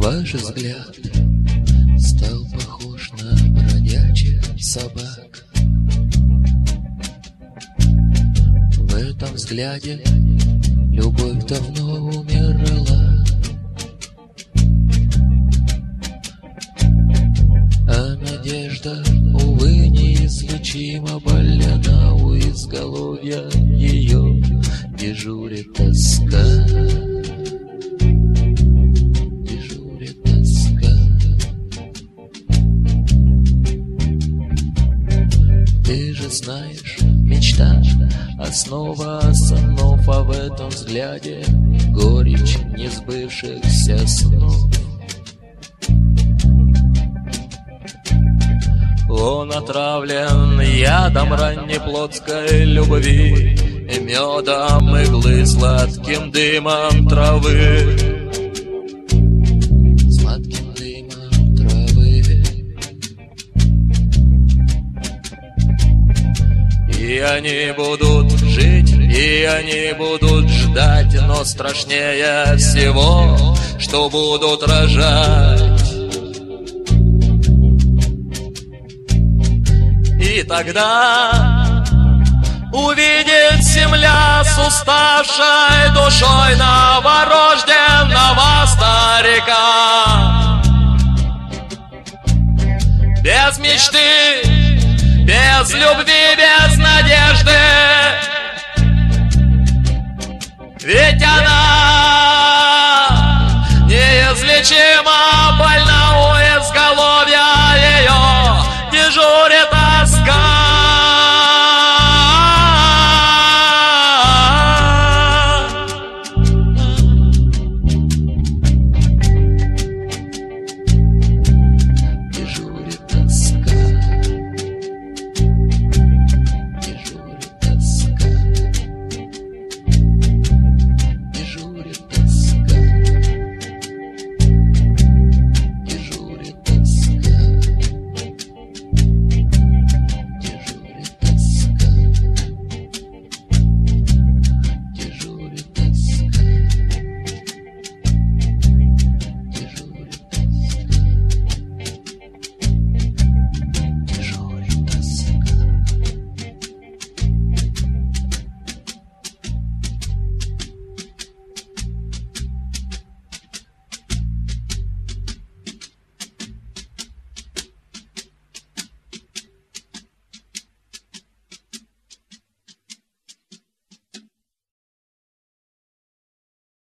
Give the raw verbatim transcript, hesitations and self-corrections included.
Ваш взгляд стал похож на бродячих собак. В этом взгляде любовь давно умерла, а надежда, увы, неизлечимо больна. У изголовья ее дежурит тоска. Дежурит тоска. Ты же знаешь, мечта — основа основ, а в этом взгляде горечь несбывшихся снов. Он отравлен ядом раннеплотской любви и медом иглы, сладким дымом травы. Сладким дымом травы. И они будут жить, и они будут ждать, но страшнее всего, что будут рожать. И тогда увидит земля с уставшей душой новорожденного старика. Без мечты, без любви, без надежды. Ведь она неизлечимо больна.